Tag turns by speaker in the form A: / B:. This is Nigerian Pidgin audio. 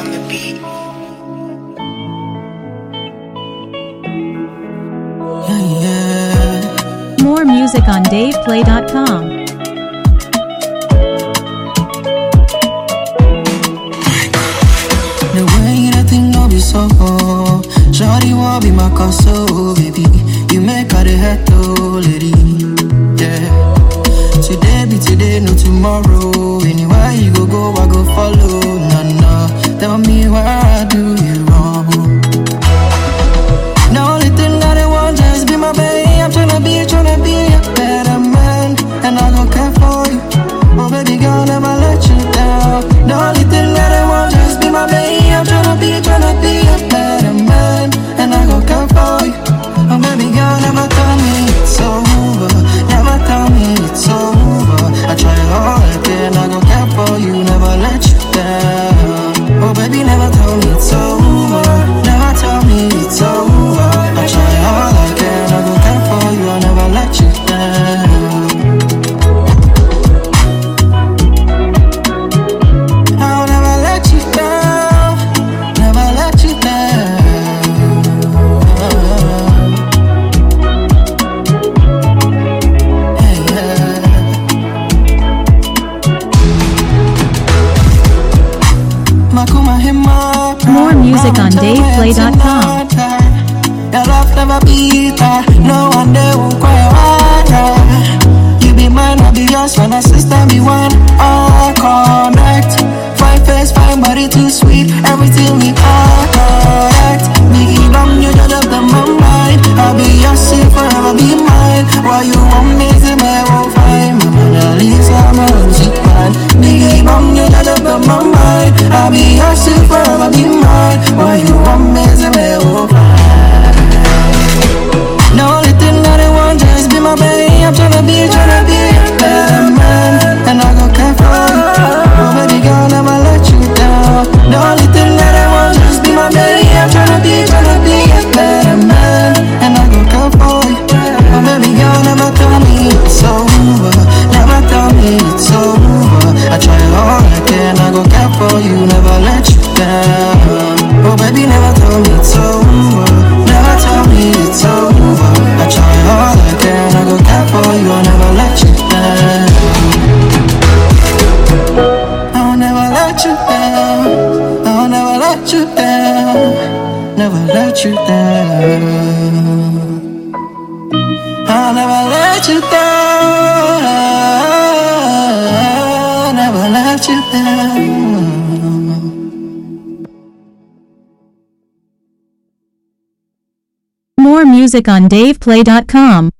A: on the beat.
B: More music on DavePlay.com.
C: The way that thing no be so shawty want be my console, baby. You make her the head to lady. Yeah. Today be today, no tomorrow. Anywhere you go, I go follow. Nah. Tell me where I do you wrong. The only thing that I want just be my baby. I'm tryna be a better man, and I don't care for you. Oh baby girl, never let you down. The only thing that I want just be my baby. I'm tryna be a better man, and I don't care for you. Oh baby girl, never tell me it's over. Never tell me it's over. I try hard again, I don't care for you. Never let you down. Oh baby, never tell me it's over. Never tell me it's over. I try hard again, I don't care for you. I never let you down. I'll never let you down. Never let you down. Hey, yeah. Makuma hima.
B: More music on DavePlay.com.
C: Your love never beat her. No one there will cry water. You be mine, I'll be yours. When a sister be one, all connect. Fine face, fine body, too sweet. Everything we all correct. Biggie bang, you judge up the mind. I'll be yours, you forever be mine. While you want me to me, won't find my Mona Lisa, my music man. Biggie bang, you judge up the mind. I'll be yours, you forever be mine. While you want me to me, won't find. The only thing that I want just be my baby. I'm tryna be a better man, and I don't care for you. Oh baby girl, never let you down. The only thing that I want just be my baby. I'm tryna be a better man, and I don't care for you. Oh baby girl, never tell me it's over. Never tell me it's over. I try hard again, I don't care for you. Never let you down. Oh baby, never tell me it's over. Never tell me it's over. I try hard again, I go care for you. I'll never let you down. I'll never let you down. I'll never let you down. Never let you down. I'll never let you down. Never let you down.
B: More music on DavePlay.com.